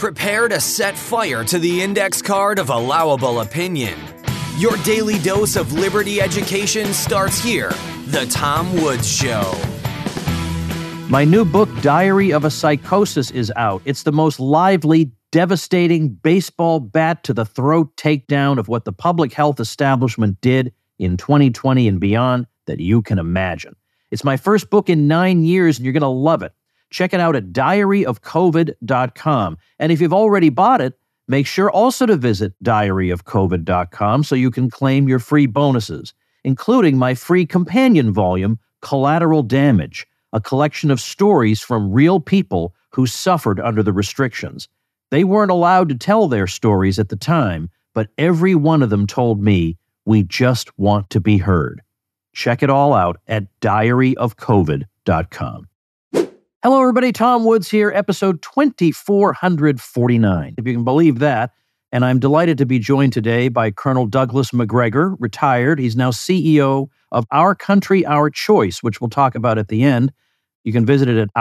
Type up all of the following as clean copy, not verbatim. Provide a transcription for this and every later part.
Prepare to set fire to the index card of allowable opinion. Your daily dose of liberty education starts here. The Tom Woods Show. My new book, Diary of a Psychosis, is out. It's the most lively, devastating baseball bat to the throat takedown of what the public health establishment did in 2020 and beyond that you can imagine. It's my first book in 9 years, and you're going to love it. Check it out at diaryofcovid.com. And if you've already bought it, make sure also to visit diaryofcovid.com so you can claim your free bonuses, including my free companion volume, Collateral Damage, a collection of stories from real people who suffered under the restrictions. They weren't allowed to tell their stories at the time, but every one of them told me, we just want to be heard. Check it all out at diaryofcovid.com. Hello, everybody. Tom Woods here, episode 2449, if you can believe that. And I'm delighted to be joined today by Colonel Douglas Macgregor, retired. He's now CEO of Our Country, Our Choice, which we'll talk about at the end. You can visit it at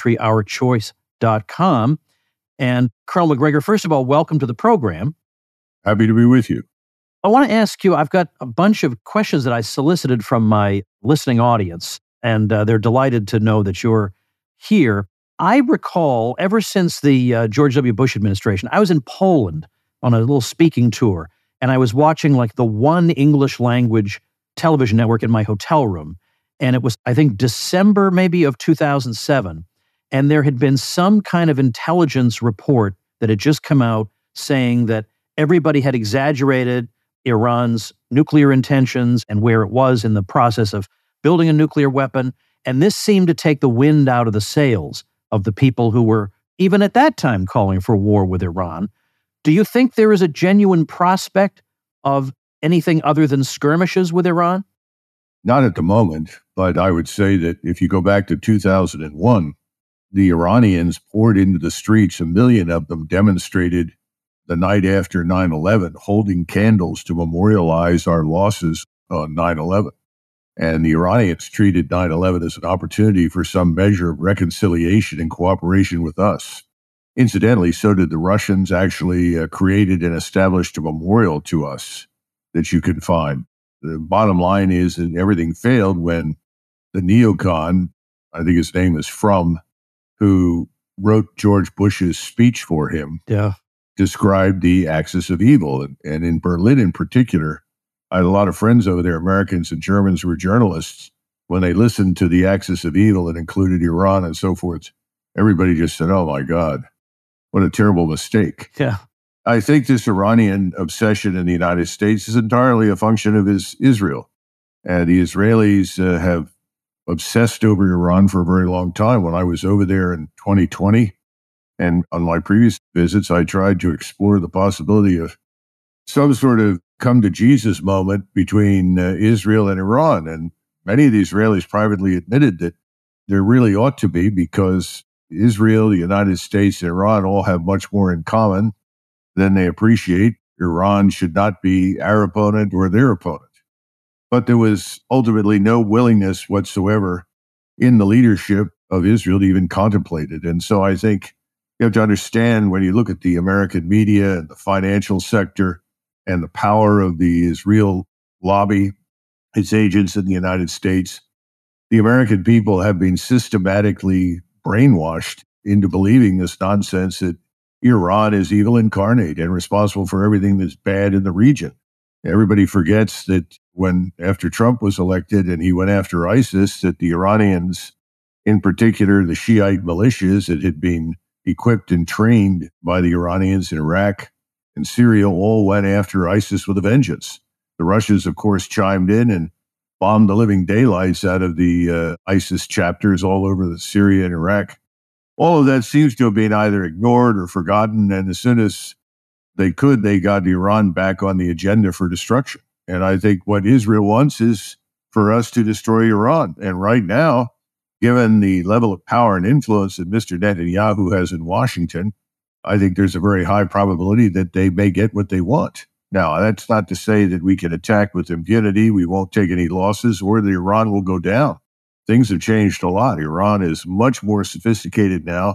ourcountryourchoice.com. And Colonel Macgregor, first of all, welcome to the program. Happy to be with you. I want to ask you, I've got a bunch of questions that I solicited from my listening audience, and they're delighted to know that you're here. I recall ever since the George W. Bush administration, I was in Poland on a little speaking tour, and I was watching like the one English language television network in my hotel room. And it was, I think, December maybe of 2007. And there had been some kind of intelligence report that had just come out saying that everybody had exaggerated Iran's nuclear intentions and where it was in the process of building a nuclear weapon. And this seemed to take the wind out of the sails of the people who were, even at that time, calling for war with Iran. Do you think there is a genuine prospect of anything other than skirmishes with Iran? Not at the moment, but I would say that if you go back to 2001, the Iranians poured into the streets. 1 million of them demonstrated the night after 9/11, holding candles to memorialize our losses on 9/11. And the Iranians treated 9/11 as an opportunity for some measure of reconciliation and cooperation with us. Incidentally, so did the Russians. Actually created and established a memorial to us that you can find. The bottom line is that everything failed when the neocon, I think his name is Frum, who wrote George Bush's speech for him, described the axis of evil. And in Berlin in particular, I had a lot of friends over there, Americans and Germans who were journalists. When they listened to the axis of evil and included Iran and so forth, everybody just said, oh my God, what a terrible mistake. Yeah. I think this Iranian obsession in the United States is entirely a function of Israel. And the Israelis have obsessed over Iran for a very long time. When I was over there in 2020, and on my previous visits, I tried to explore the possibility of some sort of come to Jesus moment between Israel and Iran. And many of the Israelis privately admitted that there really ought to be, because Israel, the United States, and Iran all have much more in common than they appreciate. Iran should not be our opponent or their opponent. But there was ultimately no willingness whatsoever in the leadership of Israel to even contemplate it. And so I think you have to understand, when you look at the American media and the financial sector and the power of the Israel lobby, its agents in the United States, the American people have been systematically brainwashed into believing this nonsense that Iran is evil incarnate and responsible for everything that's bad in the region. Everybody forgets that when, after Trump was elected and he went after ISIS, that the Iranians, in particular the Shiite militias that had been equipped and trained by the Iranians in Iraq and Syria, all went after ISIS with a vengeance. The Russians, of course, chimed in and bombed the living daylights out of the ISIS chapters all over Syria and Iraq. All of that seems to have been either ignored or forgotten, and as soon as they could, they got Iran back on the agenda for destruction. And I think what Israel wants is for us to destroy Iran. And right now, given the level of power and influence that Mr. Netanyahu has in Washington, I think there's a very high probability that they may get what they want. Now, that's not to say that we can attack with impunity, we won't take any losses, or that Iran will go down. Things have changed a lot. Iran is much more sophisticated now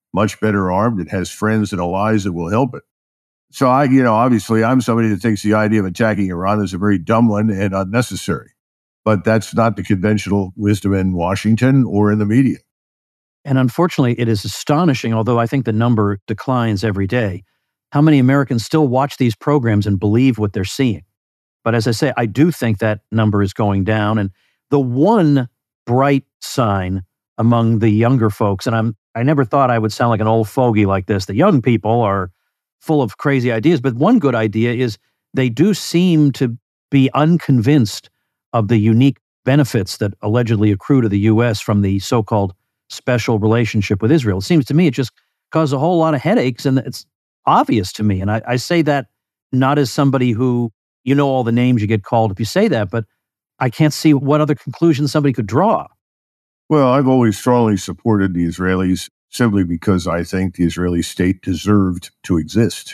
much better armed. It has friends and allies that will help it. So obviously I'm somebody that thinks the idea of attacking Iran is a very dumb one and unnecessary. But that's not the conventional wisdom in Washington or in the media. And unfortunately, it is astonishing, although I think the number declines every day, how many Americans still watch these programs and believe what they're seeing. But as I say, I do think that number is going down. And the one bright sign among the younger folks, and I never thought I would sound like an old fogey like this. The young people are full of crazy ideas, but one good idea is they do seem to be unconvinced of the unique benefits that allegedly accrue to the U.S. from the so-called special relationship with Israel. It seems to me it just caused a whole lot of headaches, and it's obvious to me. And I say that not as somebody who, all the names you get called if you say that, but I can't see what other conclusions somebody could draw. Well, I've always strongly supported the Israelis simply because I think the Israeli state deserved to exist.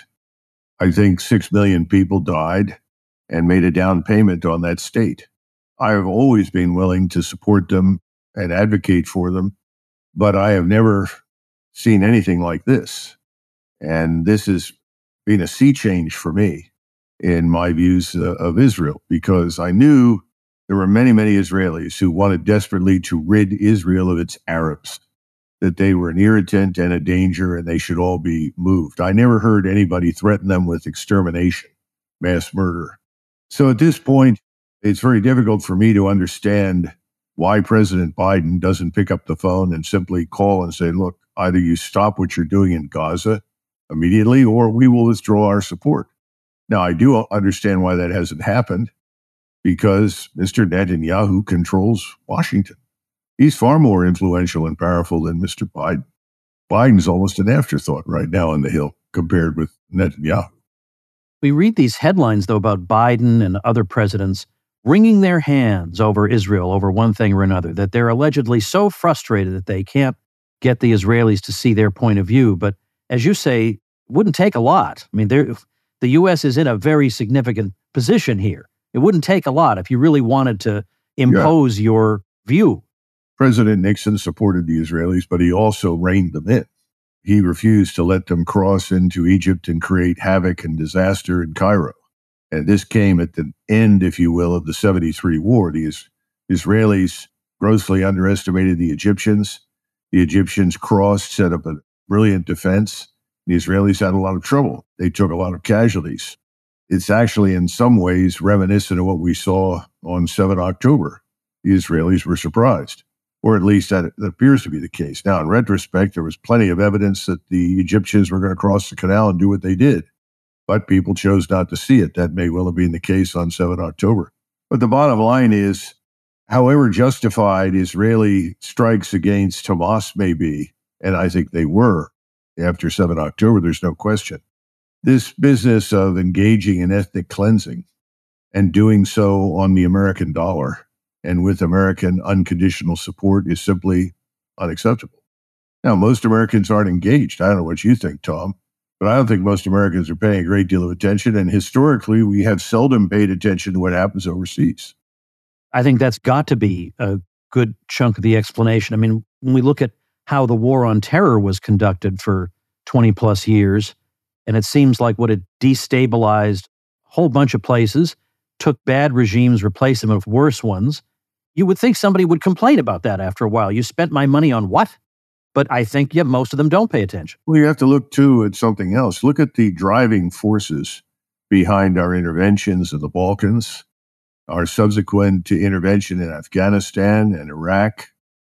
I think 6 million people died and made a down payment on that state. I have always been willing to support them and advocate for them, but I have never seen anything like this. And this has been a sea change for me in my views of Israel, because I knew there were many, many Israelis who wanted desperately to rid Israel of its Arabs, that they were an irritant and a danger and they should all be moved. I never heard anybody threaten them with extermination, mass murder. So at this point, it's very difficult for me to understand why President Biden doesn't pick up the phone and simply call and say, look, either you stop what you're doing in Gaza immediately or we will withdraw our support. Now, I do understand why that hasn't happened, because Mr. Netanyahu controls Washington. He's far more influential and powerful than Mr. Biden. Biden's almost an afterthought right now on the Hill compared with Netanyahu. We read these headlines, though, about Biden and other presidents wringing their hands over Israel over one thing or another, that they're allegedly so frustrated that they can't get the Israelis to see their point of view. But as you say, it wouldn't take a lot. I mean, the U.S. is in a very significant position here. It wouldn't take a lot if you really wanted to impose your view. President Nixon supported the Israelis, but he also reined them in. He refused to let them cross into Egypt and create havoc and disaster in Cairo. And this came at the end, if you will, of the 73 war. The Israelis grossly underestimated the Egyptians. The Egyptians crossed, set up a brilliant defense. The Israelis had a lot of trouble. They took a lot of casualties. It's actually in some ways reminiscent of what we saw on 7 October. The Israelis were surprised, or at least that appears to be the case. Now, in retrospect, there was plenty of evidence that the Egyptians were going to cross the canal and do what they did. But people chose not to see it. That may well have been the case on 7 October. But the bottom line is, however justified Israeli strikes against Hamas may be, and I think they were after 7 October, there's no question, this business of engaging in ethnic cleansing and doing so on the American dollar and with American unconditional support is simply unacceptable. Now, most Americans aren't engaged. I don't know what you think, Tom. But I don't think most Americans are paying a great deal of attention. And historically, we have seldom paid attention to what happens overseas. I think that's got to be a good chunk of the explanation. I mean, when we look at how the war on terror was conducted for 20 plus years, and it seems like what it destabilized a whole bunch of places, took bad regimes, replaced them with worse ones, you would think somebody would complain about that after a while. You spent my money on what? But I think, most of them don't pay attention. Well, you have to look, too, at something else. Look at the driving forces behind our interventions in the Balkans, our subsequent intervention in Afghanistan and Iraq.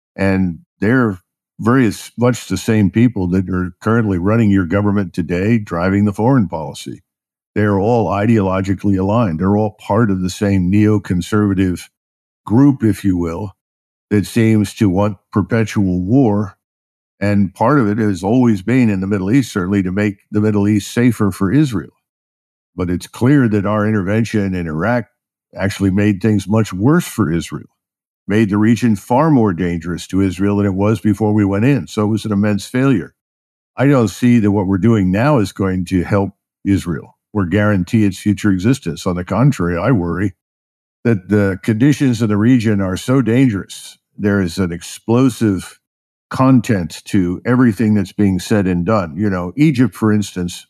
And they're very much the same people that are currently running your government today, driving the foreign policy. They're all ideologically aligned. They're all part of the same neoconservative group, if you will, that seems to want perpetual war. And part of it has always been in the Middle East, certainly to make the Middle East safer for Israel. But it's clear that our intervention in Iraq actually made things much worse for Israel, made the region far more dangerous to Israel than it was before we went in. So it was an immense failure. I don't see that what we're doing now is going to help Israel or guarantee its future existence. On the contrary, I worry that the conditions in the region are so dangerous. There is an explosive content to everything that's being said and done. Egypt, for instance,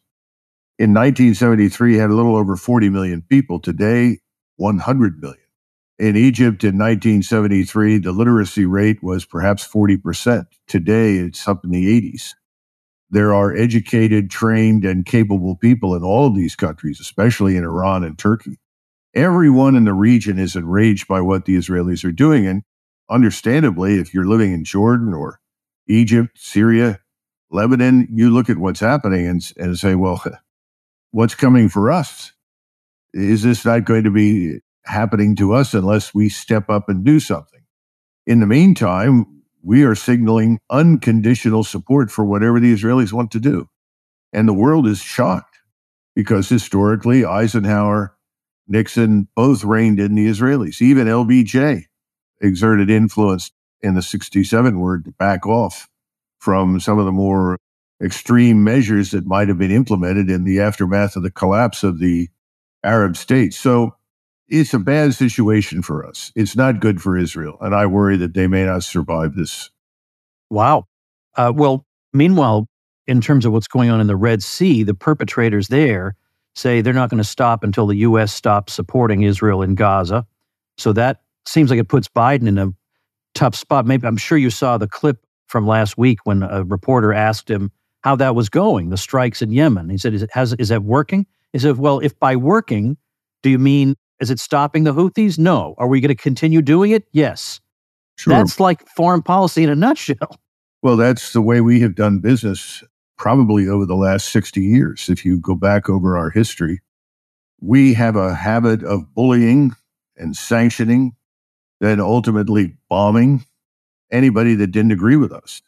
in 1973 had a little over 40 million people. Today, 100 million. In Egypt in 1973, the literacy rate was perhaps 40%. Today, it's up in the 80s. There are educated, trained, and capable people in all of these countries, especially in Iran and Turkey. Everyone in the region is enraged by what the Israelis are doing. And understandably, if you're living in Jordan or Egypt, Syria, Lebanon, you look at what's happening and say, well, what's coming for us? Is this not going to be happening to us unless we step up and do something? In the meantime, we are signaling unconditional support for whatever the Israelis want to do. And the world is shocked because historically, Eisenhower, Nixon both reined in the Israelis. Even LBJ exerted influence in the 67 word to back off from some of the more extreme measures that might have been implemented in the aftermath of the collapse of the Arab states. So it's a bad situation for us. It's not good for Israel. And I worry that they may not survive this. Wow. Well, meanwhile, in terms of what's going on in the Red Sea, the perpetrators there say they're not going to stop until the U.S. stops supporting Israel in Gaza. So that seems like it puts Biden in a tough spot. Maybe I'm sure you saw the clip from last week when a reporter asked him how that was going, the strikes in Yemen. He said, is that working? He said, well, if by working, do you mean, is it stopping the Houthis? No. Are we going to continue doing it? Yes. Sure. That's like foreign policy in a nutshell. Well, that's the way we have done business probably over the last 60 years. If you go back over our history, we have a habit of bullying and sanctioning, then ultimately bombing anybody that didn't agree with us.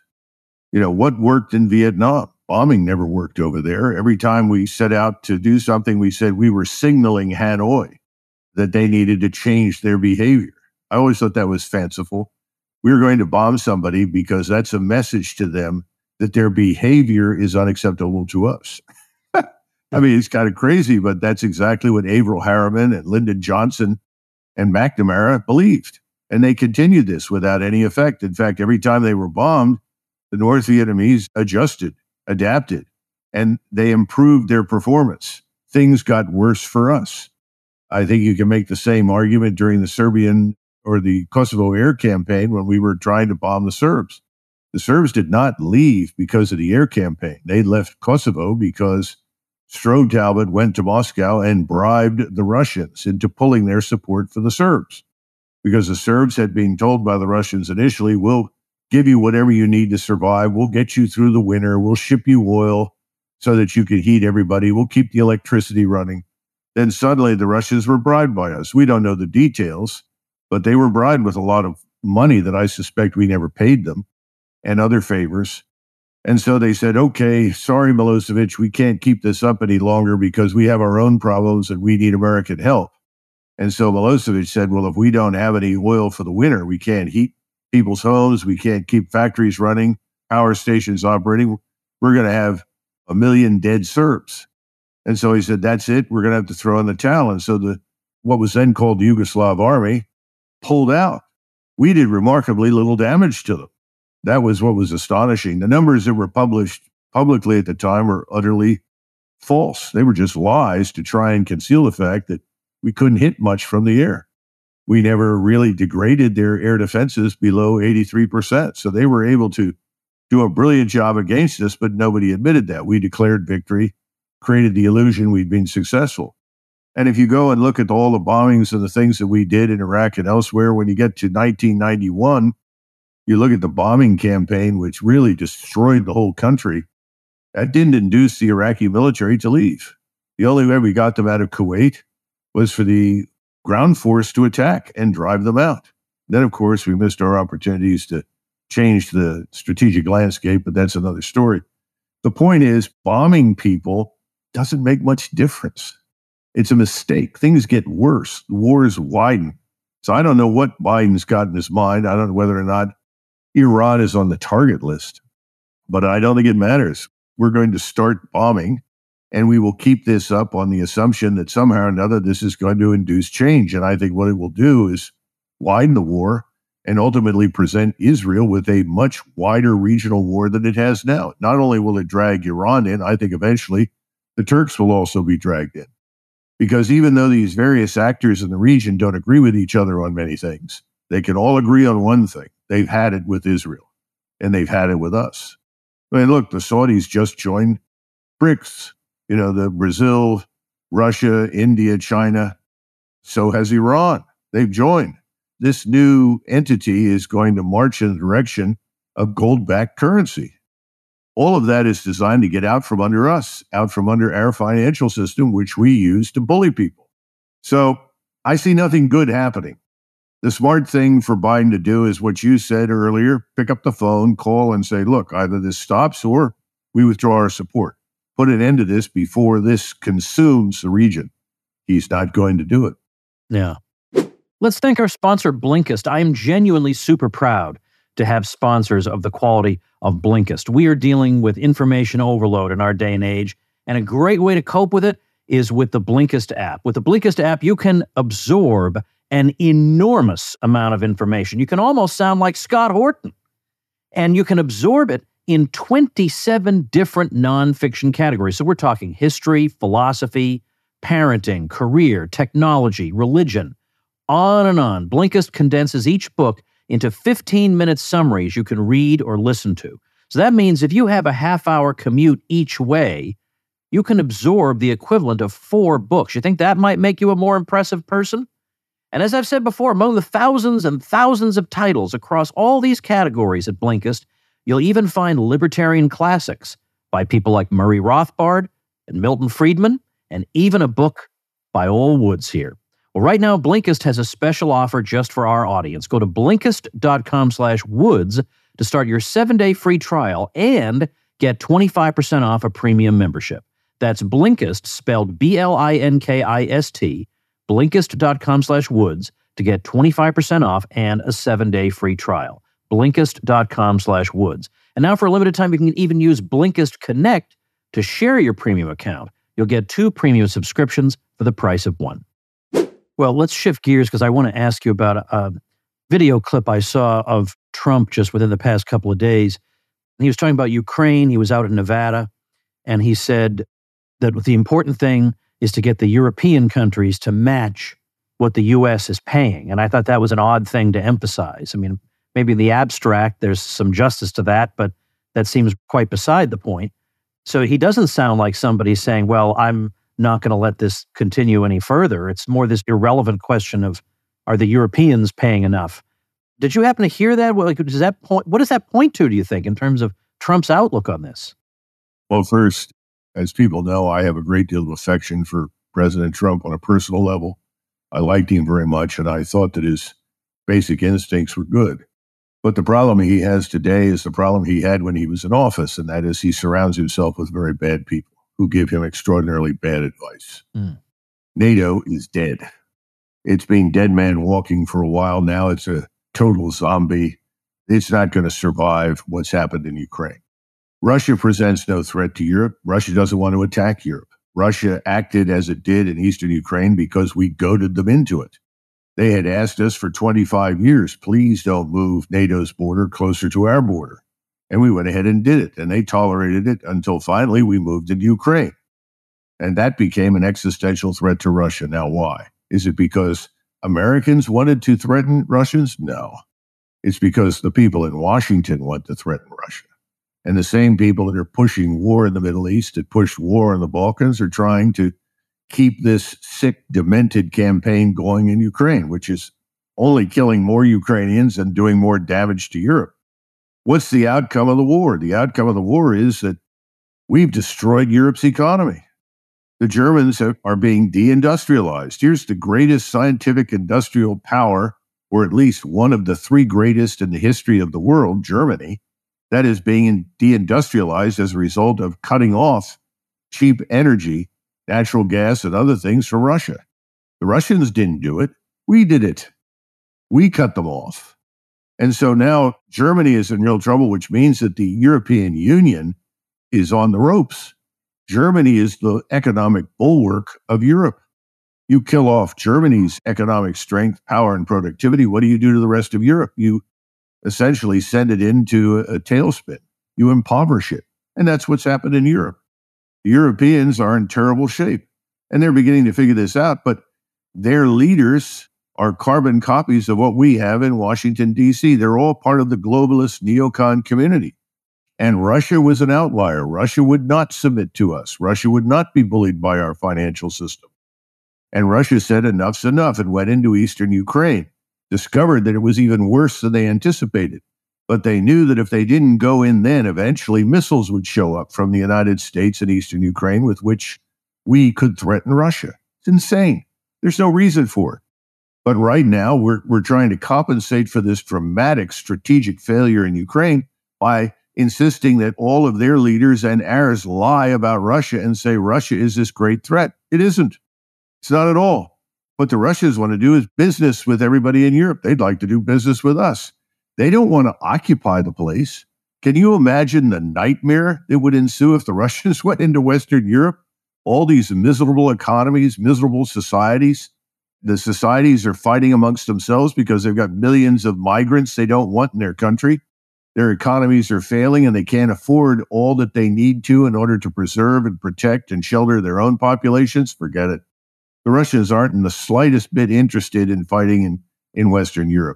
What worked in Vietnam? Bombing never worked over there. Every time we set out to do something, we said we were signaling Hanoi that they needed to change their behavior. I always thought that was fanciful. We were going to bomb somebody because that's a message to them that their behavior is unacceptable to us. I mean, it's kind of crazy, but that's exactly what Averell Harriman and Lyndon Johnson and McNamara believed. And they continued this without any effect. In fact, every time they were bombed, the North Vietnamese adjusted, adapted, and they improved their performance. Things got worse for us. I think you can make the same argument during the Serbian or the Kosovo air campaign when we were trying to bomb the Serbs. The Serbs did not leave because of the air campaign. They left Kosovo because Strobe Talbot went to Moscow and bribed the Russians into pulling their support for the Serbs. Because the Serbs had been told by the Russians initially, we'll give you whatever you need to survive. We'll get you through the winter. We'll ship you oil so that you can heat everybody. We'll keep the electricity running. Then suddenly the Russians were bribed by us. We don't know the details, but they were bribed with a lot of money that I suspect we never paid them and other favors. And so they said, okay, sorry, Milosevic, we can't keep this up any longer because we have our own problems and we need American help. And so Milosevic said, well, if we don't have any oil for the winter, we can't heat people's homes, we can't keep factories running, power stations operating, we're going to have 1 million dead Serbs. And so he said, that's it, we're going to have to throw in the towel. And so what was then called the Yugoslav army pulled out. We did remarkably little damage to them. That was what was astonishing. The numbers that were published publicly at the time were utterly false. They were just lies to try and conceal the fact that we couldn't hit much from the air. We never really degraded their air defenses below 83%. So they were able to do a brilliant job against us, but nobody admitted that. We declared victory, created the illusion we'd been successful. And if you go and look at all the bombings and the things that we did in Iraq and elsewhere, when you get to 1991, you look at the bombing campaign, which really destroyed the whole country. That didn't induce the Iraqi military to leave. The only way we got them out of Kuwait was for the ground force to attack and drive them out. Then, of course, we missed our opportunities to change the strategic landscape, but that's another story. The point is, bombing people doesn't make much difference. It's a mistake. Things get worse. Wars widen. So I don't know what Biden's got in his mind. I don't know whether or not Iran is on the target list, but I don't think it matters. We're going to start bombing, and we will keep this up on the assumption that somehow or another this is going to induce change. And I think what it will do is widen the war and ultimately present Israel with a much wider regional war than it has now. Not only will it drag Iran in, I think eventually the Turks will also be dragged in. Because even though these various actors in the region don't agree with each other on many things, they can all agree on one thing. They've had it with Israel, and they've had it with us. I mean, look, the Saudis just joined BRICS, the Brazil, Russia, India, China. So has Iran. They've joined. This new entity is going to march in the direction of gold-backed currency. All of that is designed to get out from under us, out from under our financial system, which we use to bully people. So I see nothing good happening. The smart thing for Biden to do is what you said earlier, pick up the phone, call and say, look, either this stops or we withdraw our support. Put an end to this before this consumes the region. He's not going to do it. Yeah. Let's thank our sponsor, Blinkist. I am genuinely super proud to have sponsors of the quality of Blinkist. We are dealing with information overload in our day and age, and a great way to cope with it is with the Blinkist app. With the Blinkist app, you can absorb an enormous amount of information. You can almost sound like Scott Horton, and you can absorb it in 27 different nonfiction categories. So we're talking history, philosophy, parenting, career, technology, religion, on and on. Blinkist condenses each book into 15-minute summaries you can read or listen to. So that means if you have a half-hour commute each way, you can absorb the equivalent of 4 books. You think that might make you a more impressive person? And as I've said before, among the thousands and thousands of titles across all these categories at Blinkist, you'll even find libertarian classics by people like Murray Rothbard and Milton Friedman, and even a book by Ol Woods here. Well, right now, Blinkist has a special offer just for our audience. Go to Blinkist.com/woods to start your 7-day free trial and get 25% off a premium membership. That's Blinkist, spelled Blinkist, Blinkist.com/woods to get 25% off and a 7-day free trial. Blinkist.com/woods. And now for a limited time, you can even use Blinkist Connect to share your premium account. You'll get 2 premium subscriptions for the price of 1. Well, let's shift gears because I want to ask you about a video clip I saw of Trump just within the past couple of days. He was talking about Ukraine. He was out in Nevada, and he said that the important thing is to get the European countries to match what the U.S. is paying. And I thought that was an odd thing to emphasize. I mean, maybe in the abstract, there's some justice to that, but that seems quite beside the point. So he doesn't sound like somebody saying, well, I'm not going to let this continue any further. It's more this irrelevant question of, are the Europeans paying enough? Did you happen to hear that? What does that point to, do you think, in terms of Trump's outlook on this? Well, first, as people know, I have a great deal of affection for President Trump on a personal level. I liked him very much, and I thought that his basic instincts were good. But the problem he has today is the problem he had when he was in office, and that is he surrounds himself with very bad people who give him extraordinarily bad advice. NATO is dead. It's been dead man walking for a while now. It's a total zombie. It's not going to survive what's happened in Ukraine. Russia presents no threat to Europe. Russia doesn't want to attack Europe. Russia acted as it did in eastern Ukraine because we goaded them into it. They had asked us for 25 years, please don't move NATO's border closer to our border. And we went ahead and did it, and they tolerated it until finally we moved into Ukraine. And that became an existential threat to Russia. Now, why? Is it because Americans wanted to threaten Russians? No. It's because the people in Washington want to threaten Russia. And the same people that are pushing war in the Middle East, that pushed war in the Balkans, are trying to keep this sick, demented campaign going in Ukraine, which is only killing more Ukrainians and doing more damage to Europe. What's the outcome of the war? The outcome of the war is that we've destroyed Europe's economy. The Germans are being deindustrialized. Here's the greatest scientific industrial power, or at least one of the 3 greatest in the history of the world, Germany, that is being deindustrialized as a result of cutting off cheap energy, natural gas, and other things from Russia. The Russians didn't do it. We did it. We cut them off. And so now Germany is in real trouble, which means that the European Union is on the ropes. Germany is the economic bulwark of Europe. You kill off Germany's economic strength, power, and productivity. What do you do to the rest of Europe? You essentially send it into a tailspin. You impoverish it. And that's what's happened in Europe. The Europeans are in terrible shape. And they're beginning to figure this out. But their leaders are carbon copies of what we have in Washington, D.C. They're all part of the globalist neocon community. And Russia was an outlier. Russia would not submit to us. Russia would not be bullied by our financial system. And Russia said enough's enough and went into eastern Ukraine, discovered that it was even worse than they anticipated. But they knew that if they didn't go in then, eventually missiles would show up from the United States and eastern Ukraine with which we could threaten Russia. It's insane. There's no reason for it. But right now, we're trying to compensate for this dramatic strategic failure in Ukraine by insisting that all of their leaders and ours lie about Russia and say Russia is this great threat. It isn't. It's not at all. What the Russians want to do is business with everybody in Europe. They'd like to do business with us. They don't want to occupy the place. Can you imagine the nightmare that would ensue if the Russians went into Western Europe? All these miserable economies, miserable societies. The societies are fighting amongst themselves because they've got millions of migrants they don't want in their country. Their economies are failing and they can't afford all that they need to in order to preserve and protect and shelter their own populations. Forget it. The Russians aren't in the slightest bit interested in fighting in Western Europe.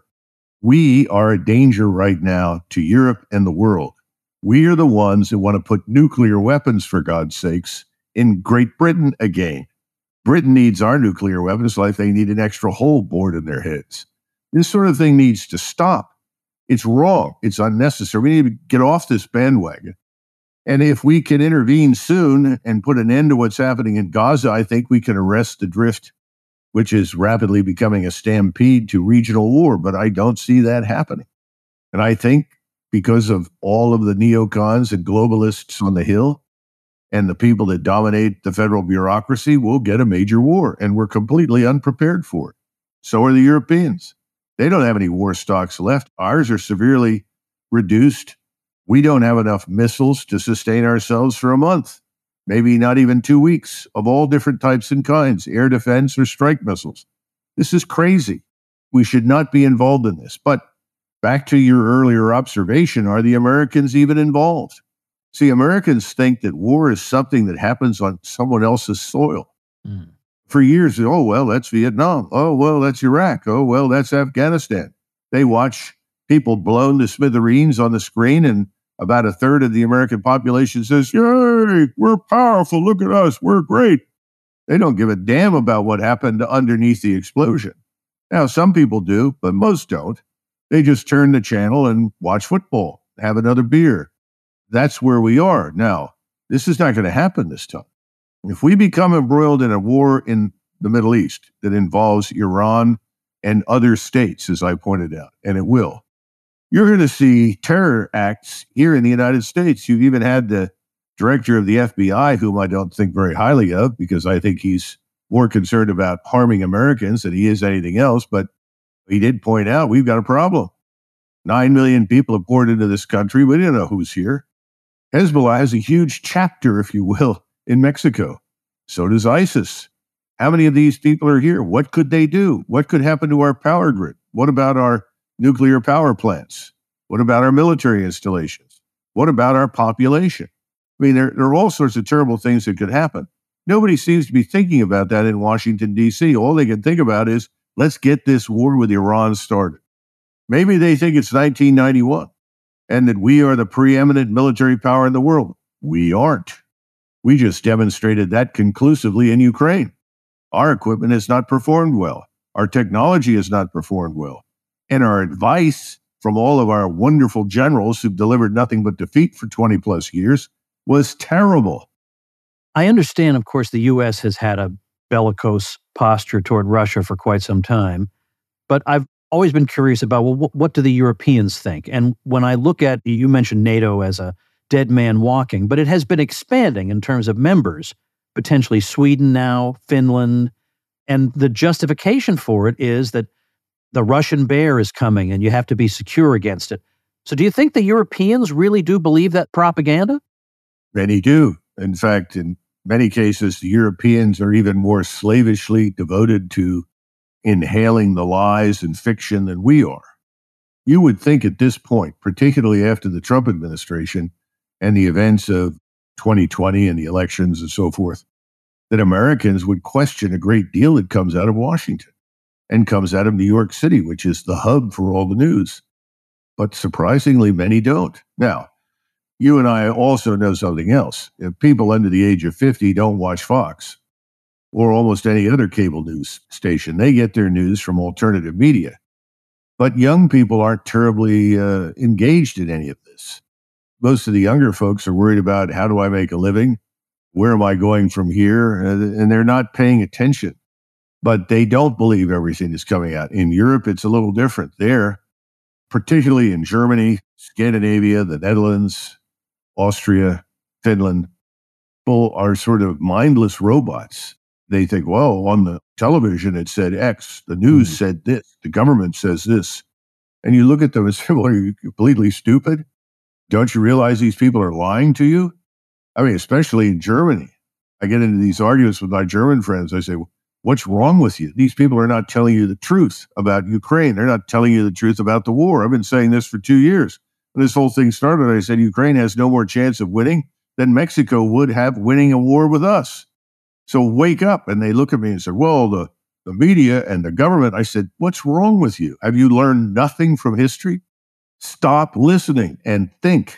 We are a danger right now to Europe and the world. We are the ones that want to put nuclear weapons, for God's sakes, in Great Britain again. Britain needs our nuclear weapons like they need an extra hole bored in their heads. This sort of thing needs to stop. It's wrong. It's unnecessary. We need to get off this bandwagon. And if we can intervene soon and put an end to what's happening in Gaza, I think we can arrest the drift, which is rapidly becoming a stampede to regional war. But I don't see that happening. And I think because of all of the neocons and globalists on the Hill and the people that dominate the federal bureaucracy, we'll get a major war. And we're completely unprepared for it. So are the Europeans. They don't have any war stocks left. Ours are severely reduced. We don't have enough missiles to sustain ourselves for a month, maybe not even 2 weeks, of all different types and kinds, air defense or strike missiles. This is crazy. We should not be involved in this. But back to your earlier observation, are the Americans even involved? See, Americans think that war is something that happens on someone else's soil. For years, oh, well, that's Vietnam. Oh, well, that's Iraq. Oh, well, that's Afghanistan. They watch people blown to smithereens on the screen, and about a third of the American population says, yay, we're powerful. Look at us. We're great. They don't give a damn about what happened underneath the explosion. Now, some people do, but most don't. They just turn the channel and watch football, have another beer. That's where we are. Now, this is not going to happen this time. If we become embroiled in a war in the Middle East that involves Iran and other states, as I pointed out, and it will, you're going to see terror acts here in the United States. You've even had the director of the FBI, whom I don't think very highly of, because I think he's more concerned about harming Americans than he is anything else. But he did point out we've got a problem. 9 million people have poured into this country. We don't know who's here. Hezbollah has a huge chapter, if you will, in Mexico. So does ISIS. How many of these people are here? What could they do? What could happen to our power grid? What about our nuclear power plants? What about our military installations? What about our population? I mean, there are all sorts of terrible things that could happen. Nobody seems to be thinking about that in Washington, D.C. All they can think about is, let's get this war with Iran started. Maybe they think it's 1991 and that we are the preeminent military power in the world. We aren't. We just demonstrated that conclusively in Ukraine. Our equipment has not performed well. Our technology has not performed well. And our advice from all of our wonderful generals who've delivered nothing but defeat for 20 plus years was terrible. I understand, of course, the U.S. has had a bellicose posture toward Russia for quite some time, but I've always been curious about, well, what do the Europeans think? And when I look at, you mentioned NATO as a dead man walking, but it has been expanding in terms of members, potentially Sweden now, Finland, and the justification for it is that the Russian bear is coming and you have to be secure against it. So do you think the Europeans really do believe that propaganda? Many do. In fact, in many cases, the Europeans are even more slavishly devoted to inhaling the lies and fiction than we are. You would think at this point, particularly after the Trump administration and the events of 2020 and the elections and so forth, that Americans would question a great deal that comes out of Washington and comes out of New York City, which is the hub for all the news. But surprisingly, many don't. Now, you and I also know something else. If people under the age of 50 don't watch Fox or almost any other cable news station, they get their news from alternative media. But young people aren't terribly engaged in any of this. Most of the younger folks are worried about, how do I make a living? Where am I going from here? And they're not paying attention. But they don't believe everything is coming out. In Europe, it's a little different. There, particularly in Germany, Scandinavia, the Netherlands, Austria, Finland, people are sort of mindless robots. They think, well, on the television it said X, the news said this, the government says this. And you look at them and say, well, are you completely stupid? Don't you realize these people are lying to you? I mean, especially in Germany. I get into these arguments with my German friends. I say, what's wrong with you? These people are not telling you the truth about Ukraine. They're not telling you the truth about the war. I've been saying this for 2 years. When this whole thing started, I said, Ukraine has no more chance of winning than Mexico would have winning a war with us. So wake up. And they look at me and said, well, the media and the government. I said, what's wrong with you? Have you learned nothing from history? Stop listening and think.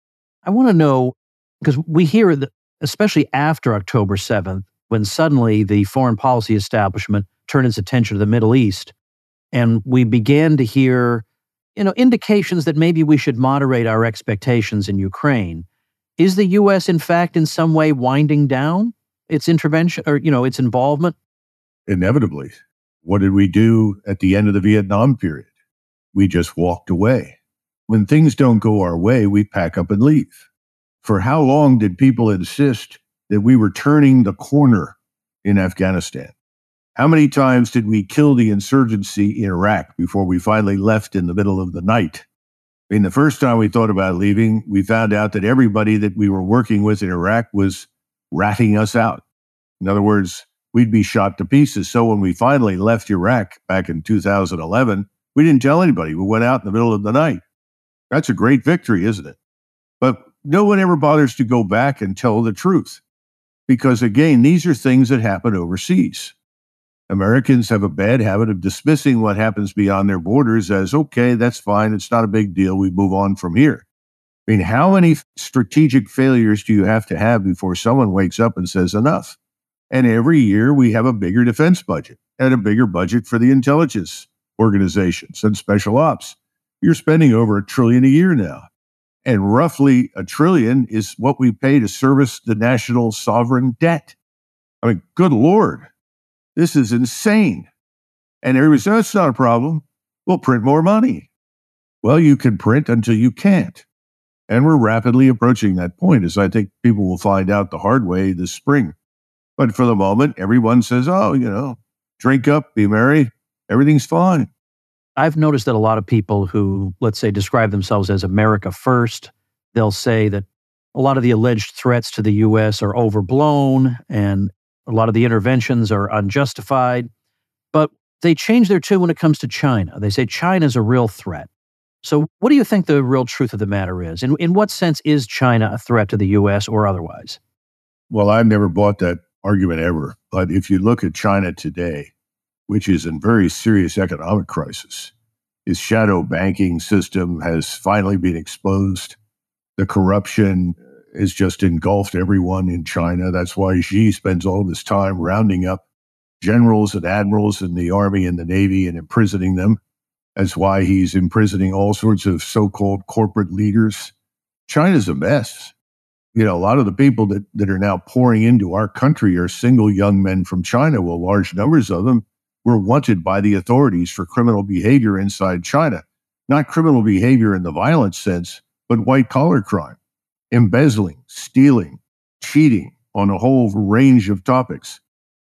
I want to know, because we hear that, especially after October 7th, when suddenly the foreign policy establishment turned its attention to the Middle East, and we began to hear, indications that maybe we should moderate our expectations in Ukraine. Is the U.S., in fact, in some way winding down its intervention or, its involvement? Inevitably. What did we do at the end of the Vietnam period? We just walked away. When things don't go our way, we pack up and leave. For how long did people insist that we were turning the corner in Afghanistan? How many times did we kill the insurgency in Iraq before we finally left in the middle of the night? I mean, the first time we thought about leaving, we found out that everybody that we were working with in Iraq was ratting us out. In other words, we'd be shot to pieces. So when we finally left Iraq back in 2011, we didn't tell anybody. We went out in the middle of the night. That's a great victory, isn't it? But no one ever bothers to go back and tell the truth. Because again, these are things that happen overseas. Americans have a bad habit of dismissing what happens beyond their borders as, okay, that's fine. It's not a big deal. We move on from here. I mean, how many strategic failures do you have to have before someone wakes up and says enough? And every year we have a bigger defense budget and a bigger budget for the intelligence organizations and special ops. You're spending over $1 trillion a year now. And roughly $1 trillion is what we pay to service the national sovereign debt. I mean, good Lord, this is insane. And everybody says, that's not a problem. We'll print more money. Well, you can print until you can't. And we're rapidly approaching that point, as I think people will find out the hard way this spring. But for the moment, everyone says, oh, drink up, be merry, everything's fine. I've noticed that a lot of people who, let's say, describe themselves as America first, they'll say that a lot of the alleged threats to the U.S. are overblown and a lot of the interventions are unjustified. But they change their tune when it comes to China. They say China's a real threat. So what do you think the real truth of the matter is? In what sense is China a threat to the U.S. or otherwise? Well, I've never bought that argument ever. But if you look at China today, which is in very serious economic crisis, its shadow banking system has finally been exposed. The corruption has just engulfed everyone in China. That's why Xi spends all of his time rounding up generals and admirals in the army and the navy and imprisoning them. That's why he's imprisoning all sorts of so-called corporate leaders. China's a mess. A lot of the people that are now pouring into our country are single young men from China. Well, large numbers of them were wanted by the authorities for criminal behavior inside China. Not criminal behavior in the violent sense, but white-collar crime. Embezzling, stealing, cheating on a whole range of topics.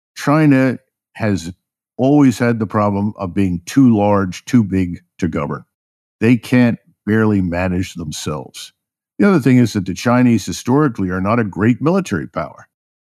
China has always had the problem of being too large, too big to govern. They can't barely manage themselves. The other thing is that the Chinese historically are not a great military power.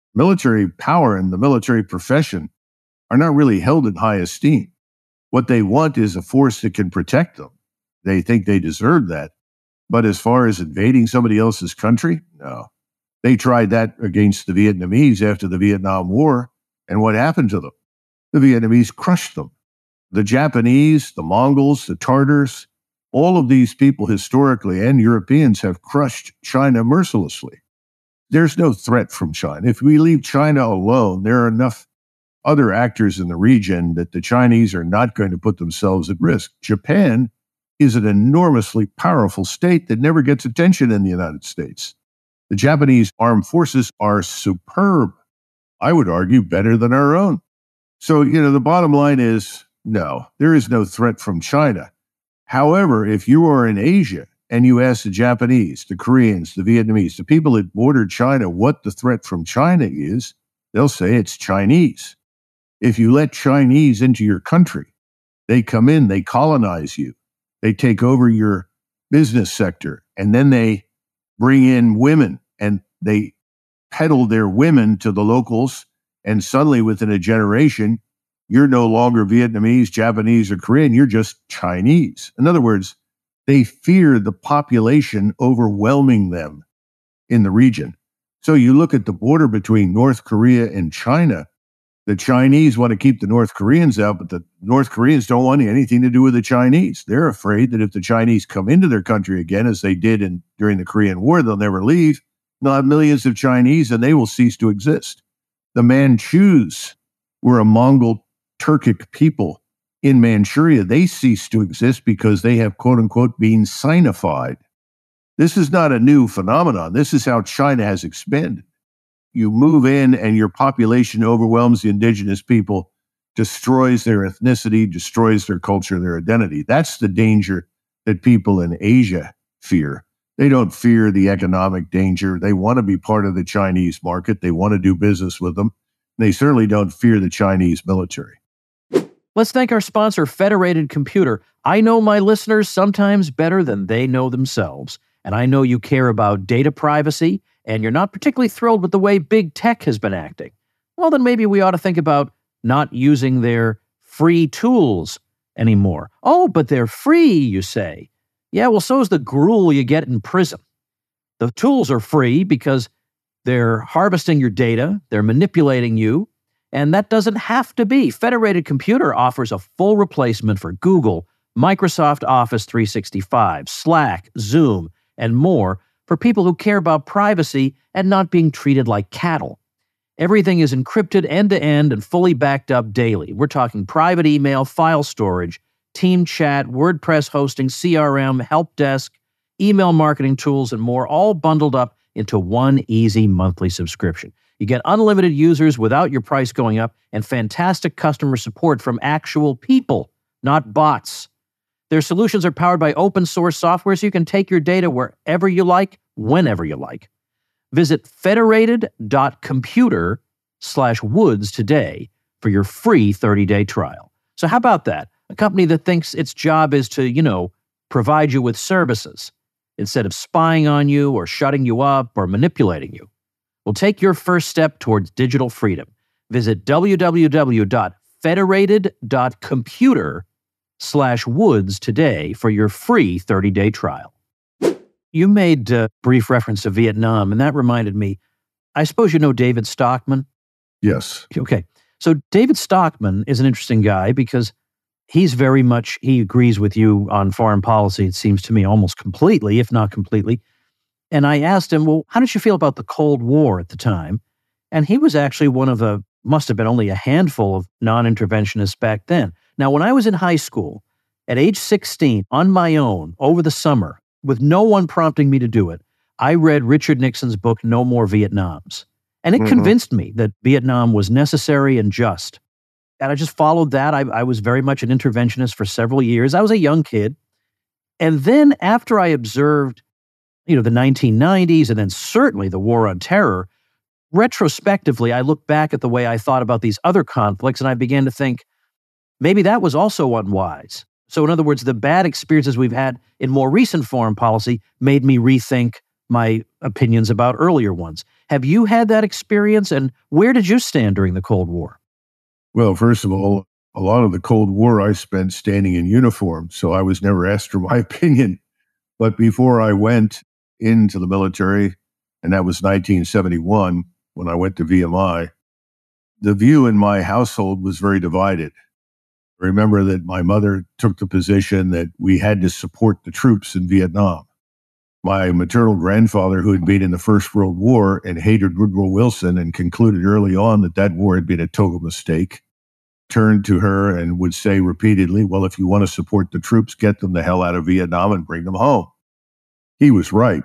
Military power and the military profession are not really held in high esteem. What they want is a force that can protect them. They think they deserve that. But as far as invading somebody else's country, no. They tried that against the Vietnamese after the Vietnam War, and what happened to them? The Vietnamese crushed them. The Japanese, the Mongols, the Tartars, all of these people historically and Europeans have crushed China mercilessly. There's no threat from China. If we leave China alone, there are enough other actors in the region that the Chinese are not going to put themselves at risk. Japan is an enormously powerful state that never gets attention in the United States. The Japanese armed forces are superb. I would argue better than our own. So, the bottom line is, no, there is no threat from China. However, if you are in Asia and you ask the Japanese, the Koreans, the Vietnamese, the people that border China what the threat from China is, they'll say it's Chinese. If you let Chinese into your country, they come in, they colonize you, they take over your business sector, and then they bring in women and they peddle their women to the locals. And suddenly within a generation, you're no longer Vietnamese, Japanese, or Korean. You're just Chinese. In other words, they fear the population overwhelming them in the region. So you look at the border between North Korea and China. The Chinese want to keep the North Koreans out, but the North Koreans don't want anything to do with the Chinese. They're afraid that if the Chinese come into their country again, as they did during the Korean War, they'll never leave. They'll have millions of Chinese and they will cease to exist. The Manchus were a Mongol Turkic people in Manchuria. They cease to exist because they have, quote unquote, been Sinified. This is not a new phenomenon. This is how China has expanded. You move in and your population overwhelms the indigenous people, destroys their ethnicity, destroys their culture, their identity. That's the danger that people in Asia fear. They don't fear the economic danger. They want to be part of the Chinese market. They want to do business with them. They certainly don't fear the Chinese military. Let's thank our sponsor, Federated Computer. I know my listeners sometimes better than they know themselves. And I know you care about data privacy, and you're not particularly thrilled with the way big tech has been acting. Well, then maybe we ought to think about not using their free tools anymore. Oh, but they're free, you say. Yeah, well, so is the gruel you get in prison. The tools are free because they're harvesting your data, they're manipulating you, and that doesn't have to be. Federated Computer offers a full replacement for Google, Microsoft Office 365, Slack, Zoom, and more for people who care about privacy and not being treated like cattle. Everything is encrypted end-to-end and fully backed up daily. We're talking private email, file storage, team chat, WordPress hosting, CRM, help desk, email marketing tools, and more, all bundled up into one easy monthly subscription. You get unlimited users without your price going up and fantastic customer support from actual people, not bots. Their solutions are powered by open source software so you can take your data wherever you like, whenever you like. Visit federated.computer/woods today for your free 30-day trial. So how about that? A company that thinks its job is to, provide you with services instead of spying on you or shutting you up or manipulating you. Well, take your first step towards digital freedom. Visit www.federated.computer/woods today for your free 30-day trial. You made a brief reference to Vietnam, and that reminded me, I suppose you know David Stockman? Yes. Okay. So David Stockman is an interesting guy because he agrees with you on foreign policy, it seems to me, almost completely, if not completely. And I asked him, well, how did you feel about the Cold War at the time? And he was actually must have been only a handful of non-interventionists back then. Now, when I was in high school, at age 16, on my own, over the summer, with no one prompting me to do it, I read Richard Nixon's book, No More Vietnams. And it convinced me that Vietnam was necessary and just. And I just followed that. I was very much an interventionist for several years. I was a young kid. And then after I observed, the 1990s and then certainly the War on Terror, retrospectively, I look back at the way I thought about these other conflicts and I began to think, maybe that was also unwise. So in other words, the bad experiences we've had in more recent foreign policy made me rethink my opinions about earlier ones. Have you had that experience? And where did you stand during the Cold War? Well, first of all, a lot of the Cold War I spent standing in uniform, so I was never asked for my opinion. But before I went into the military, and that was 1971 when I went to VMI, the view in my household was very divided. I remember that my mother took the position that we had to support the troops in Vietnam. My maternal grandfather, who had been in the First World War and hated Woodrow Wilson and concluded early on that that war had been a total mistake, turned to her and would say repeatedly, well, if you want to support the troops, get them the hell out of Vietnam and bring them home. He was right.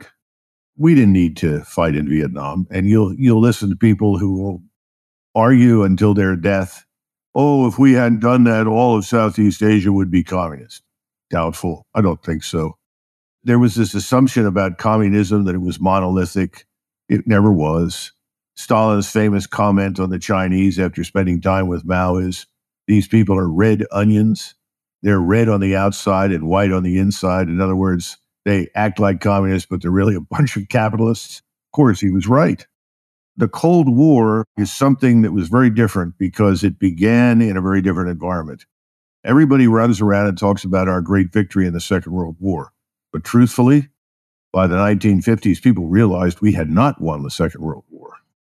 We didn't need to fight in Vietnam. And you'll listen to people who will argue until their death, oh, if we hadn't done that, all of Southeast Asia would be communist. Doubtful. I don't think so. There was this assumption about communism that it was monolithic. It never was. Stalin's famous comment on the Chinese after spending time with Mao is, these people are red onions. They're red on the outside and white on the inside. In other words, they act like communists, but they're really a bunch of capitalists. Of course, he was right. The Cold War is something that was very different because it began in a very different environment. Everybody runs around and talks about our great victory in the Second World War. But truthfully, by the 1950s, people realized we had not won the Second World War.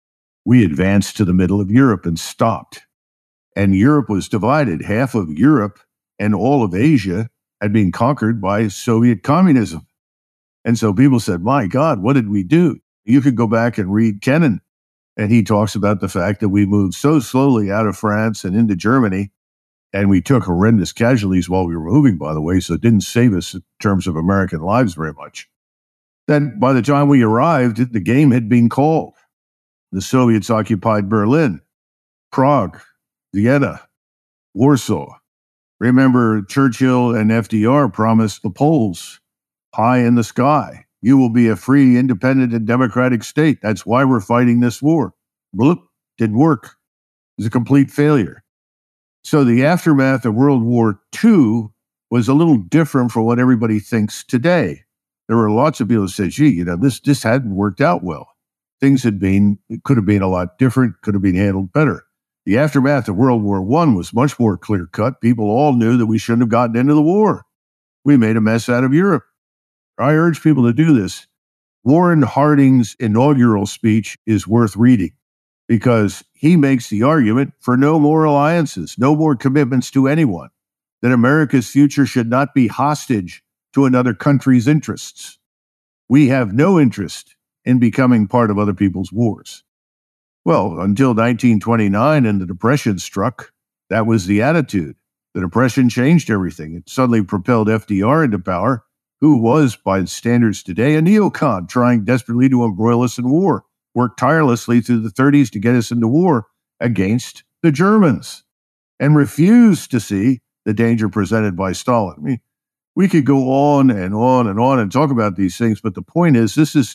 We advanced to the middle of Europe and stopped. And Europe was divided. Half of Europe and all of Asia had been conquered by Soviet communism. And so people said, my God, what did we do? You could go back and read Kennan, and he talks about the fact that we moved so slowly out of France and into Germany, and we took horrendous casualties while we were moving, by the way, so it didn't save us in terms of American lives very much. Then by the time we arrived, the game had been called. The Soviets occupied Berlin, Prague, Vienna, Warsaw. Remember, Churchill and FDR promised the Poles, pie in the sky. You will be a free, independent, and democratic state. That's why we're fighting this war. Bloop, didn't work. It was a complete failure. So the aftermath of World War II was a little different from what everybody thinks today. There were lots of people who said, gee, this hadn't worked out well. Things it could have been a lot different, could have been handled better. The aftermath of World War I was much more clear-cut. People all knew that we shouldn't have gotten into the war. We made a mess out of Europe. I urge people to do this. Warren Harding's inaugural speech is worth reading because he makes the argument for no more alliances, no more commitments to anyone, that America's future should not be hostage to another country's interests. We have no interest in becoming part of other people's wars. Well, until 1929 and the Depression struck, that was the attitude. The Depression changed everything. It suddenly propelled FDR into power, who was, by standards today, a neocon trying desperately to embroil us in war, worked tirelessly through the 30s to get us into war against the Germans, and refused to see the danger presented by Stalin. I mean, we could go on and on and on and talk about these things, but the point is, this is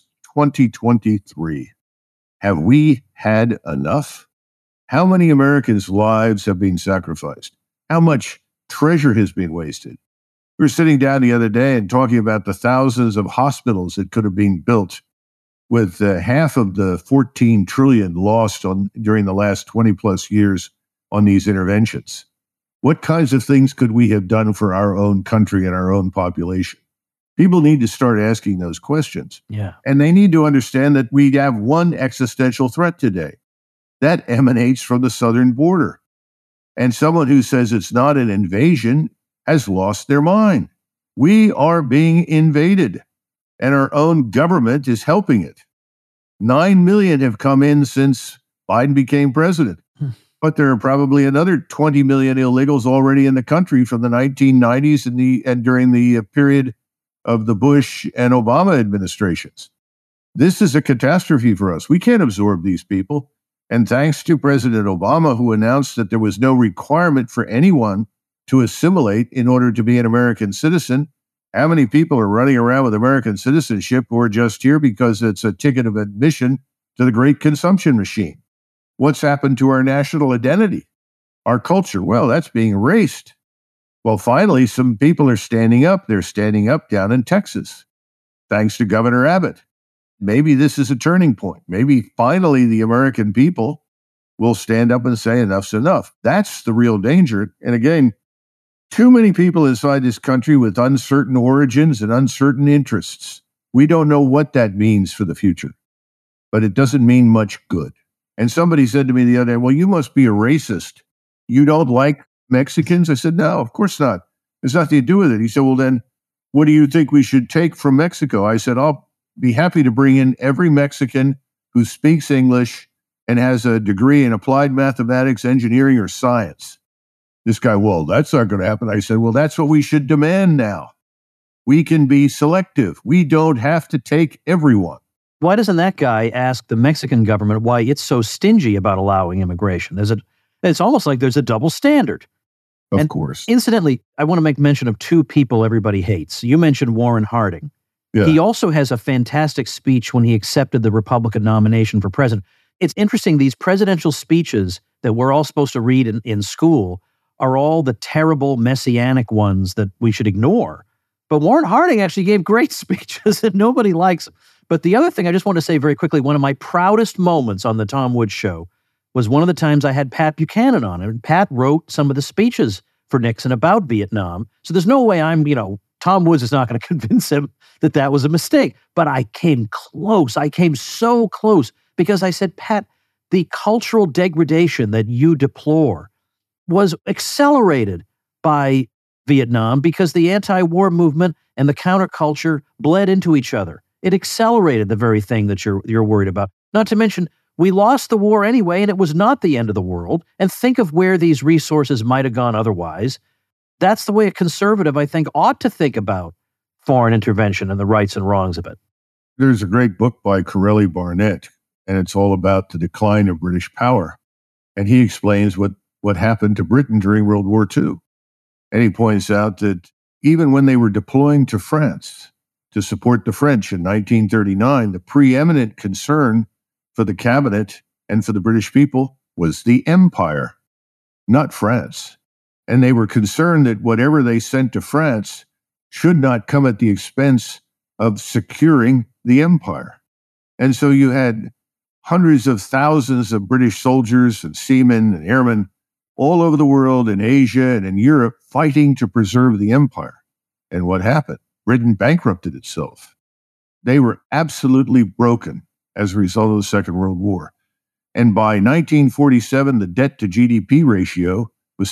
2023. Have we had enough? How many Americans' lives have been sacrificed? How much treasure has been wasted? We were sitting down the other day and talking about the thousands of hospitals that could have been built with half of the 14 trillion lost during the last 20 plus years on these interventions. What kinds of things could we have done for our own country and our own population? People need to start asking those questions. Yeah. And they need to understand that we have one existential threat today. That emanates from the southern border. And someone who says it's not an invasion has lost their mind. We are being invaded, and our own government is helping it. 9 million have come in since Biden became president. But there are probably another 20 million illegals already in the country from the 1990s and during the period of the Bush and Obama administrations. This is a catastrophe for us. We can't absorb these people. And thanks to President Obama, who announced that there was no requirement for anyone to assimilate in order to be an American citizen, how many people are running around with American citizenship who are just here because it's a ticket of admission to the great consumption machine? What's happened to our national identity, our culture? Well, that's being erased. Well, finally, some people are standing up. They're standing up down in Texas, thanks to Governor Abbott. maybe this is a turning point. Maybe finally the American people will stand up and say enough's enough. That's the real danger. And again, too many people inside this country with uncertain origins and uncertain interests. We don't know what that means for the future, but it doesn't mean much good. And somebody said to me the other day, well, you must be a racist. You don't like Mexicans? I said, no, of course not. There's nothing to do with it. He said, well, then what do you think we should take from Mexico? I said, I'll be happy to bring in every Mexican who speaks English and has a degree in applied mathematics, engineering, or science. This guy, well, that's not going to happen. I said, well, that's what we should demand now. We can be selective. We don't have to take everyone. Why doesn't that guy ask the Mexican government why it's so stingy about allowing immigration? It's almost like there's a double standard. Of course. Incidentally, I want to make mention of two people everybody hates. You mentioned Warren Harding. Yeah. He also has a fantastic speech when he accepted the Republican nomination for president. It's interesting, these presidential speeches that we're all supposed to read in school are all the terrible messianic ones that we should ignore. But Warren Harding actually gave great speeches that nobody likes. But the other thing I just want to say very quickly, one of my proudest moments on the Tom Woods Show was one of the times I had Pat Buchanan on. And Pat wrote some of the speeches for Nixon about Vietnam. So there's no way Tom Woods is not going to convince him that that was a mistake. But I came close. I came so close because I said, Pat, the cultural degradation that you deplore was accelerated by Vietnam because the anti-war movement and the counterculture bled into each other. It accelerated the very thing that you're worried about. Not to mention, we lost the war anyway, and it was not the end of the world. And think of where these resources might have gone otherwise. That's the way a conservative, I think, ought to think about foreign intervention and the rights and wrongs of it. There's a great book by Corelli Barnett, and it's all about the decline of British power. And he explains what happened to Britain during World War II. And he points out that even when they were deploying to France to support the French in 1939, the preeminent concern for the cabinet and for the British people was the empire, not France. And they were concerned that whatever they sent to France should not come at the expense of securing the empire. And so you had hundreds of thousands of British soldiers and seamen and airmen all over the world, in Asia and in Europe, fighting to preserve the empire. And what happened? Britain bankrupted itself. They were absolutely broken as a result of the Second World War. And by 1947, the debt to GDP ratio was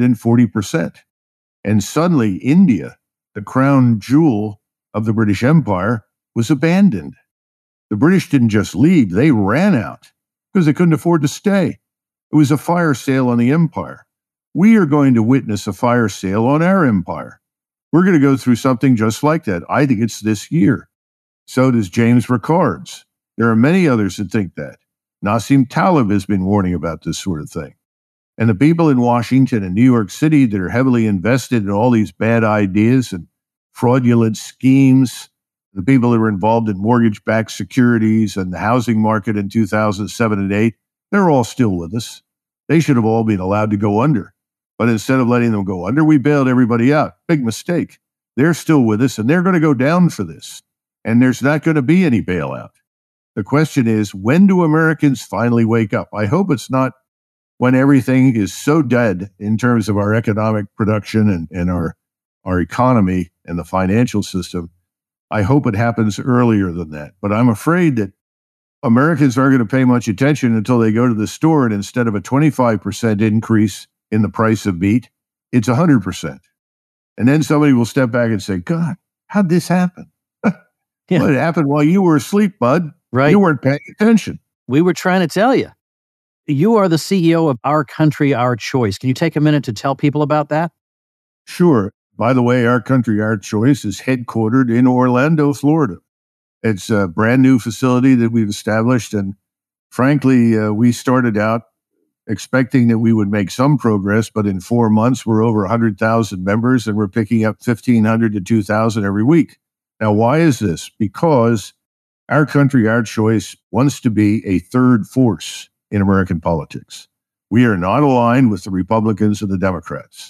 240%. And suddenly India, the crown jewel of the British Empire, was abandoned. The British didn't just leave, they ran out because they couldn't afford to stay. It was a fire sale on the empire. We are going to witness a fire sale on our empire. We're going to go through something just like that. I think it's this year. So does James Rickards. There are many others that think that. Nassim Taleb has been warning about this sort of thing. And the people in Washington and New York City that are heavily invested in all these bad ideas and fraudulent schemes, the people that were involved in mortgage-backed securities and the housing market in 2007 and 8, they're all still with us. They should have all been allowed to go under. But instead of letting them go under, we bailed everybody out. Big mistake. They're still with us, and they're going to go down for this. And there's not going to be any bailout. The question is, when do Americans finally wake up? I hope it's not when everything is so dead in terms of our economic production and our economy and the financial system. I hope it happens earlier than that. But I'm afraid that Americans aren't going to pay much attention until they go to the store, and instead of a 25% increase in the price of meat, it's 100%. And then somebody will step back and say, God, how'd this happen? Yeah. Well, it happened while you were asleep, bud. Right. You weren't paying attention. We were trying to tell you. You are the CEO of Our Country, Our Choice. Can you take a minute to tell people about that? Sure. By the way, Our Country, Our Choice is headquartered in Orlando, Florida. It's a brand new facility that we've established. And frankly, we started out expecting that we would make some progress, but in 4 months, we're over 100,000 members and we're picking up 1,500 to 2,000 every week. Now, why is this? Because Our Country, Our Choice wants to be a third force in American politics. We are not aligned with the Republicans and the Democrats.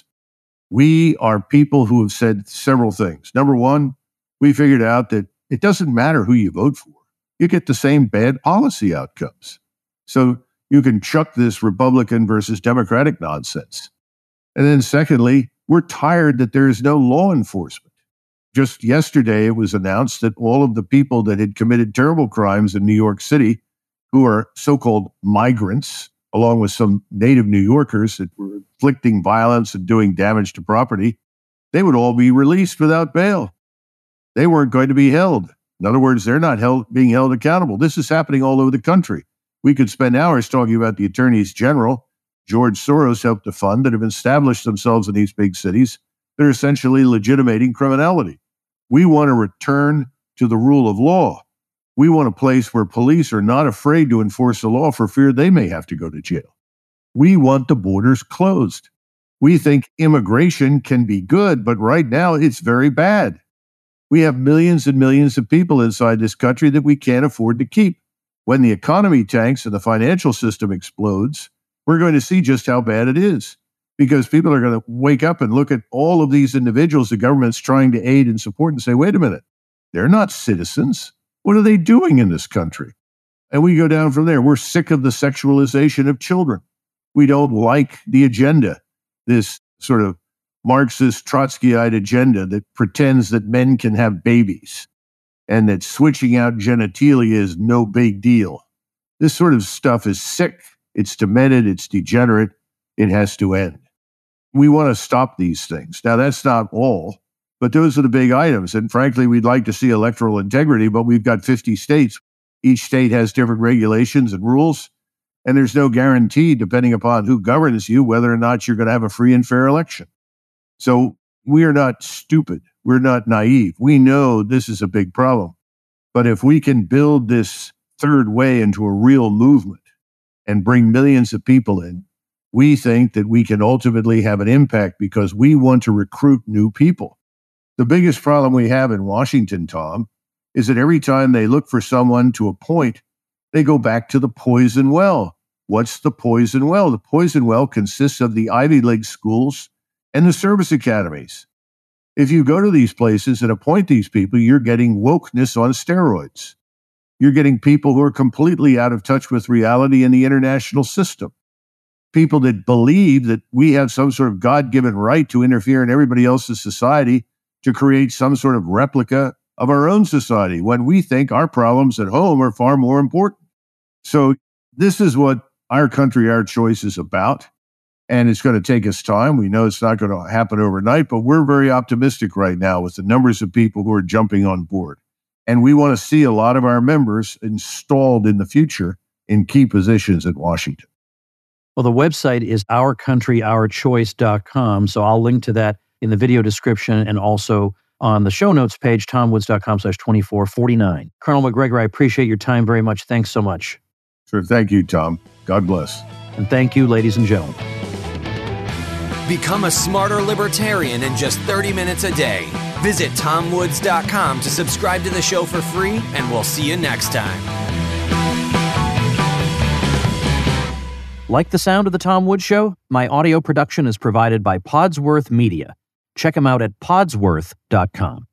We are people who have said several things. Number one, we figured out that it doesn't matter who you vote for. you get the same bad policy outcomes. So you can chuck this Republican versus Democratic nonsense. And then secondly, we're tired that there is no law enforcement. Just yesterday, it was announced that all of the people that had committed terrible crimes in New York City, who are so-called migrants, along with some native New Yorkers that were inflicting violence and doing damage to property, they would all be released without bail. They weren't going to be held. In other words, they're not being held accountable. This is happening all over the country. We could spend hours talking about the attorneys general George Soros helped to fund that have established themselves in these big cities. They're essentially legitimating criminality. We want to return to the rule of law. We want a place where police are not afraid to enforce the law for fear they may have to go to jail. We want the borders closed. We think immigration can be good, but right now it's very bad. We have millions and millions of people inside this country that we can't afford to keep. When the economy tanks and the financial system explodes, we're going to see just how bad it is, because people are going to wake up and look at all of these individuals the government's trying to aid and support and say, wait a minute, they're not citizens. What are they doing in this country? And we go down from there. We're sick of the sexualization of children. We don't like the agenda, this sort of Marxist Trotskyite agenda that pretends that men can have babies and that switching out genitalia is no big deal. This sort of stuff is sick. It's demented. It's degenerate. It has to end. We want to stop these things. Now, that's not all, but those are the big items. And frankly, we'd like to see electoral integrity, but we've got 50 states. Each state has different regulations and rules, and there's no guarantee, depending upon who governs you, whether or not you're going to have a free and fair election. So we are not stupid. We're not naive. We know this is a big problem. But if we can build this third way into a real movement and bring millions of people in, we think that we can ultimately have an impact because we want to recruit new people. The biggest problem we have in Washington, Tom, is that every time they look for someone to appoint, they go back to the poison well. What's the poison well? The poison well consists of the Ivy League schools and the service academies. If you go to these places and appoint these people, you're getting wokeness on steroids. You're getting people who are completely out of touch with reality in the international system. People that believe that we have some sort of God-given right to interfere in everybody else's society to create some sort of replica of our own society when we think our problems at home are far more important. So this is what Our Country, Our Choice is about. And it's going to take us time. We know it's not going to happen overnight, but we're very optimistic right now with the numbers of people who are jumping on board. And we want to see a lot of our members installed in the future in key positions at Washington. Well, the website is ourcountryourchoice.com. So I'll link to that in the video description and also on the show notes page, tomwoods.com/2449. Colonel Macgregor, I appreciate your time very much. Thanks so much. Sure. Thank you, Tom. God bless. And thank you, ladies and gentlemen. Become a smarter libertarian in just 30 minutes a day. Visit tomwoods.com to subscribe to the show for free, and we'll see you next time. Like the sound of The Tom Woods Show? My audio production is provided by Podsworth Media. Check them out at podsworth.com.